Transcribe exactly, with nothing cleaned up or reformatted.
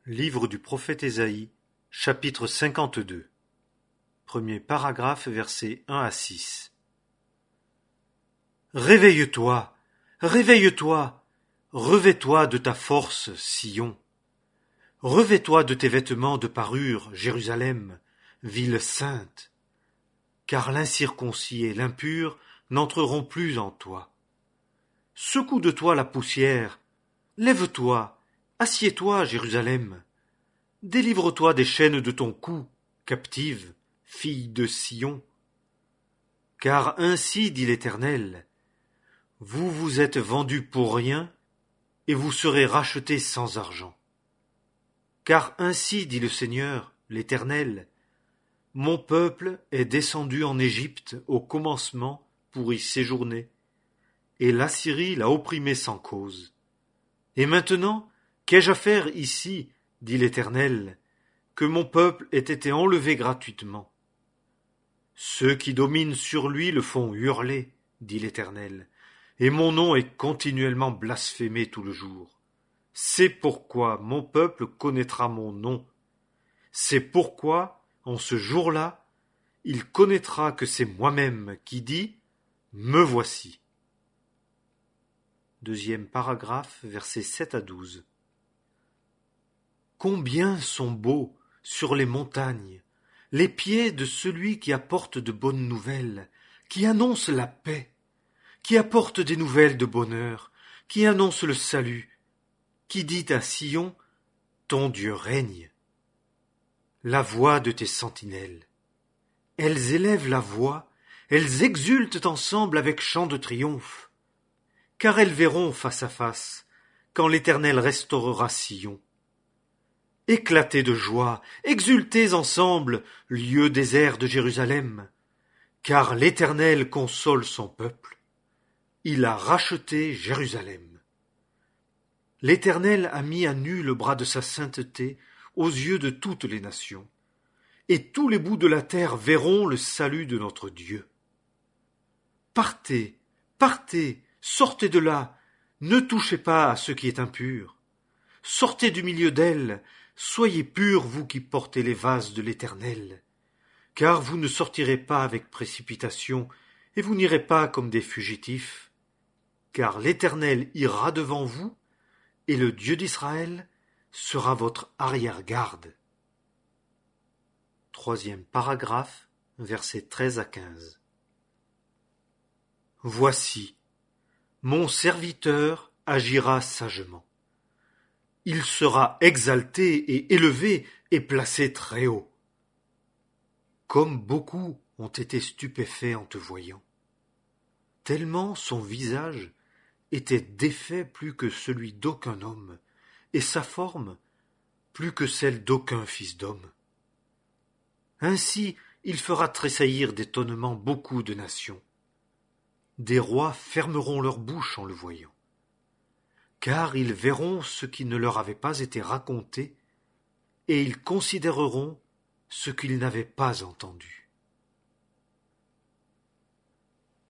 Livre du prophète Ésaïe, chapitre cinquante-deux. Premier paragraphe, versets un à six. Réveille-toi, réveille-toi, revêt-toi de ta force, Sion. Revêt-toi de tes vêtements de parure, Jérusalem, ville sainte. Car l'incirconcis et l'impur n'entreront plus en toi. Secoue de toi la poussière, lève-toi, assieds-toi, Jérusalem. Délivre-toi des chaînes de ton cou, captive, fille de Sion. Car ainsi dit l'Éternel, vous vous êtes vendus pour rien, et vous serez rachetés sans argent. Car ainsi dit le Seigneur, l'Éternel, mon peuple est descendu en Égypte au commencement pour y séjourner, et l'Assyrie l'a opprimé sans cause. Et maintenant, qu'ai-je à faire ici, dit l'Éternel, que mon peuple ait été enlevé gratuitement? Ceux qui dominent sur lui le font hurler, dit l'Éternel, et mon nom est continuellement blasphémé tout le jour. C'est pourquoi mon peuple connaîtra mon nom. C'est pourquoi, en ce jour-là, il connaîtra que c'est moi-même qui dis « Me voici ». Deuxième paragraphe, versets sept à douze. Combien sont beaux, sur les montagnes, les pieds de celui qui apporte de bonnes nouvelles, qui annonce la paix, qui apporte des nouvelles de bonheur, qui annonce le salut, qui dit à Sion, ton Dieu règne. La voix de tes sentinelles. Elles élèvent la voix, elles exultent ensemble avec chant de triomphe, car elles verront face à face, quand l'Éternel restaurera Sion. Éclatez de joie, exultez ensemble, lieux déserts de Jérusalem, car l'Éternel console son peuple. Il a racheté Jérusalem. L'Éternel a mis à nu le bras de sa sainteté aux yeux de toutes les nations, et tous les bouts de la terre verront le salut de notre Dieu. Partez, partez, sortez de là, ne touchez pas à ce qui est impur. Sortez du milieu d'elle, soyez purs, vous qui portez les vases de l'Éternel, car vous ne sortirez pas avec précipitation, et vous n'irez pas comme des fugitifs, car l'Éternel ira devant vous, et le Dieu d'Israël sera votre arrière-garde. Troisième paragraphe, versets treize à quinze. Voici, mon serviteur agira sagement. Il sera exalté et élevé et placé très haut. Comme beaucoup ont été stupéfaits en te voyant, tellement son visage était défait plus que celui d'aucun homme, et sa forme plus que celle d'aucun fils d'homme. Ainsi il fera tressaillir d'étonnement beaucoup de nations. Des rois fermeront leur bouche en le voyant, car ils verront ce qui ne leur avait pas été raconté, et ils considéreront ce qu'ils n'avaient pas entendu.